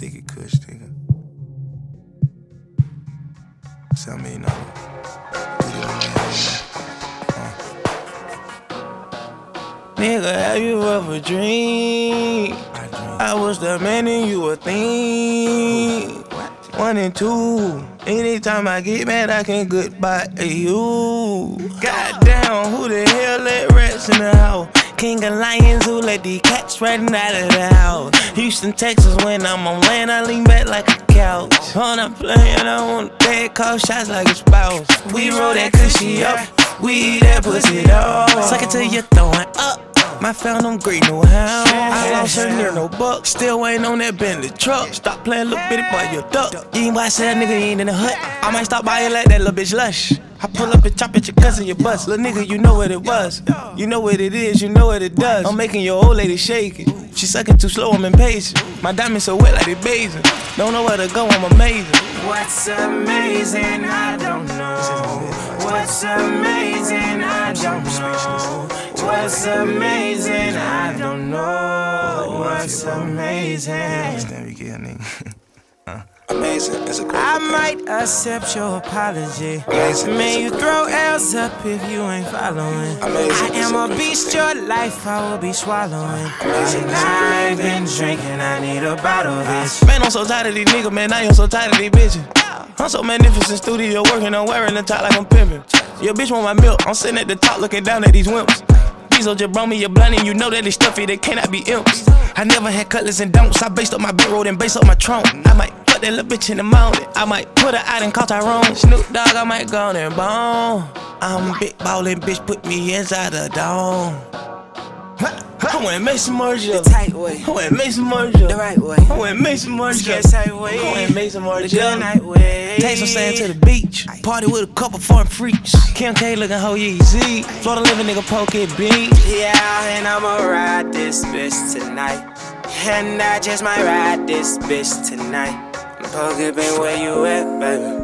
sticky kush, nigga. $7 million. Nigga, have you ever dreamed I was the man and you a thing? 1 and 2. Anytime I get mad, I can goodbye you. Goddamn, who the hell let rats in the house? King of lions who let these cats running out of the house. Houston, Texas, when I'm on land, I lean back like a couch. On a plane, I want bad call shots like a spouse. We roll that cushy up, we eat that pussy dog. Suck it till you're throwing up. I found them great new hound. I lost her near no buck. Still waiting on that Bentley truck. Stop playing little bitty boy, you duck. You ain't why I said nigga, you ain't in the hut. I might stop by and let that little bitch lush. I pull up and chop at your cousin, your bust. Little nigga, you know what it was. You know what it is, you know what it does. I'm making your old lady shake it. She sucking too slow, I'm impatient. My diamonds so wet like they bathing. Don't know where to go, I'm amazing. What's amazing, I don't know. What's amazing, I don't know. What's amazing, I don't know. What's amazing? Amazing, it's a I might accept your apology. Man, you throw L's up if you ain't following. I am a beast, your life I will be swallowing. And I've been drinking, I need a bottle of this. Man, I'm so tired of these niggas, man, I am so tired of these bitches. I'm so magnificent, studio working, I'm wearing the top like I'm pimping. Your bitch want my milk, I'm sitting at the top looking down at these wimps. Diesel just brought me a blunt and you know that it's stuffy, they cannot be imps. I never had cutlass and don'ts, I based up my big road and based up my trunk. I might fuck that little bitch in the mountain, I might put her out and call Tyrone. Snoop Dogg, I might go on and bone. I'm big ballin', bitch, put me inside the dome. I went Mason Marshall. The tight way. I went Mason Marshall. The right way. I went Mason Marshall. The tight way. I went Mason Marshall. The good night way. Take some sand to the beach. Party with a couple foreign freaks. Kim K looking ho easy. Florida living nigga poke it beat. Yeah, and I'ma ride this bitch tonight. And I just might ride this bitch tonight. Poke it bean, where you at, baby?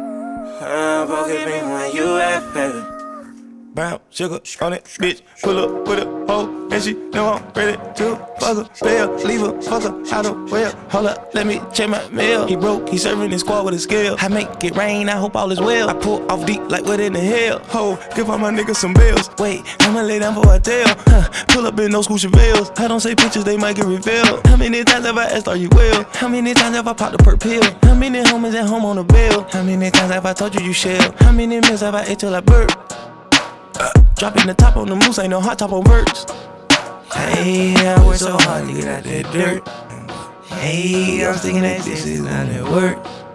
Poke it bean, where you at, baby? Brown sugar on it, bitch. Pull up with a hoe, and she know I'm ready to fuck her, fail, leave her, fuck her out of well. Hold up, let me check my mail. He broke, he serving his squad with a scale. I make it rain, I hope all is well. I pull off deep like what in the hell. Ho, give all my niggas some bills. Wait, I'ma lay down for a tail. Pull up in no school Chevelles. I don't say pictures, they might get revealed. How many times have I asked, are you well? How many times have I popped a perk pill? How many homies at home on the bill? How many times have I told you you shell? How many meals have I ate till I burp? Dropping the top on the moose, ain't no hot top on birds. Hey, I work so hard to get out that dirt. Hey, I'm thinking that this is not at work.